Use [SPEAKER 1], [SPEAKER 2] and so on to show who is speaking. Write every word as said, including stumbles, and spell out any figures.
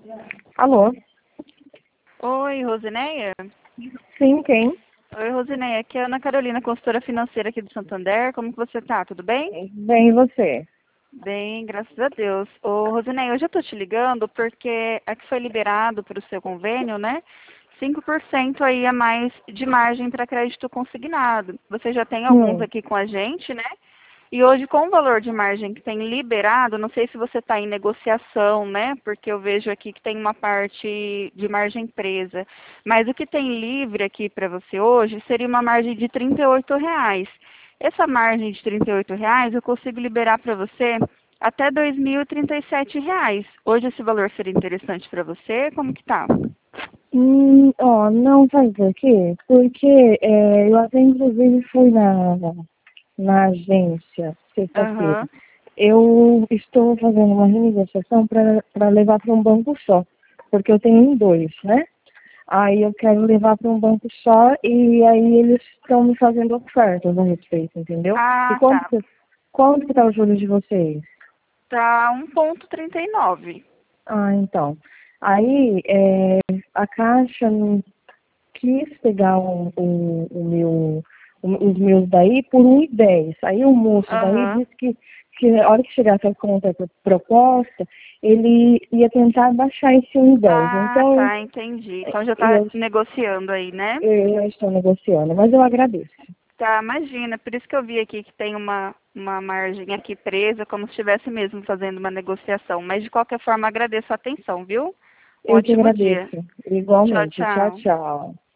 [SPEAKER 1] Alô?
[SPEAKER 2] Oi, Rosineia?
[SPEAKER 1] Sim, quem?
[SPEAKER 2] Oi, Rosineia. Aqui é a Ana Carolina, consultora financeira aqui do Santander. Como que você tá? Tudo bem?
[SPEAKER 1] Bem, e você?
[SPEAKER 2] Bem, graças a Deus. Ô, Rosineia, hoje eu tô te ligando porque aqui foi liberado para o seu convênio, né? cinco por cento aí a mais de margem para crédito consignado. Você já tem alguns
[SPEAKER 1] Hum.
[SPEAKER 2] aqui com a gente, né? E hoje, com o valor de margem que tem liberado, não sei se você está em negociação, né? Porque eu vejo aqui que tem uma parte de margem presa. Mas o que tem livre aqui para você hoje seria uma margem de trinta e oito reais. Essa margem de trinta e oito reais eu consigo liberar para você até dois mil e trinta e sete reais. Hoje esse valor seria interessante para você? Como que tá?
[SPEAKER 1] Hum, ó, não faz por quê? Porque é, eu até inclusive fui na, na agência sexta-feira.
[SPEAKER 2] Aham.
[SPEAKER 1] Eu estou fazendo uma renegociação para levar para um banco só, porque eu tenho em dois, né? Aí eu quero levar para um banco só e aí eles estão me fazendo ofertas a respeito, entendeu? E
[SPEAKER 2] Ah,
[SPEAKER 1] quanto
[SPEAKER 2] tá.
[SPEAKER 1] que, quanto que tá o juros de vocês?
[SPEAKER 2] Tá um ponto trinta e nove.
[SPEAKER 1] Ah, então. Aí é, a Caixa quis pegar o, o, o meu, o- os meus daí por um e dez. Aí o moço daí
[SPEAKER 2] Aham.
[SPEAKER 1] disse que, que a hora que chegasse a conta pro- proposta, ele ia tentar baixar esse um e dez.
[SPEAKER 2] Ah,
[SPEAKER 1] Então,
[SPEAKER 2] tá, entendi. Então já tá
[SPEAKER 1] eu,
[SPEAKER 2] negociando aí, né?
[SPEAKER 1] eu estou negociando, mas eu agradeço.
[SPEAKER 2] Tá, imagina. Por isso que eu vi aqui que tem uma, uma margem aqui presa, como se estivesse mesmo fazendo uma negociação. Mas de qualquer forma, agradeço a atenção, viu? Um
[SPEAKER 1] Eu que
[SPEAKER 2] ótimo dia.
[SPEAKER 1] agradeço.
[SPEAKER 2] Tchau,
[SPEAKER 1] Igualmente. Tchau,
[SPEAKER 2] tchau.
[SPEAKER 1] tchau.